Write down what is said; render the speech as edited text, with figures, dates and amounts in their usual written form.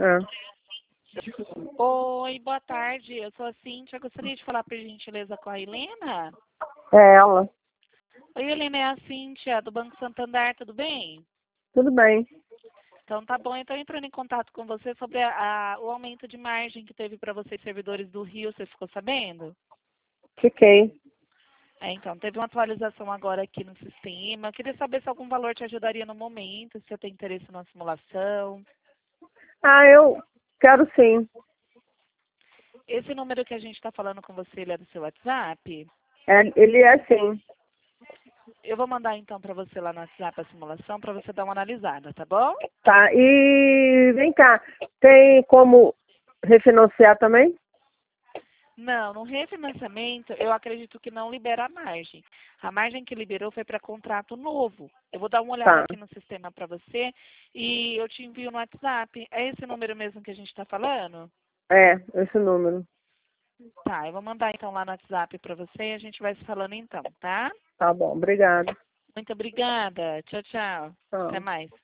Oi, boa tarde. Eu sou a Cíntia. Gostaria de falar, por gentileza, com a Helena. É ela. Oi, Helena, é a Cíntia, do Banco Santander, tudo bem? Tudo bem. Então, tá bom. Então, entrando em contato com você sobre o aumento de margem que teve para vocês, servidores do Rio, você ficou sabendo? Fiquei. Então, teve uma atualização agora aqui no sistema. Eu queria saber se algum valor te ajudaria no momento, se você tem interesse na simulação. Eu quero sim. Esse número que a gente está falando com você, ele é do seu WhatsApp? Ele é sim. Eu vou mandar então para você lá no WhatsApp a simulação para você dar uma analisada, tá bom? Tá, e vem cá, tem como refinanciar também? Não, no refinanciamento eu acredito que não libera a margem. A margem que liberou foi para contrato novo. Eu vou dar uma olhada Tá, aqui no sistema para você e eu te envio no WhatsApp. É esse número mesmo que a gente está falando? esse número. Tá, eu vou mandar então lá no WhatsApp para você e a gente vai se falando então, tá? Tá bom, obrigada. Muito obrigada. Tchau, tchau. Até Tchau. mais.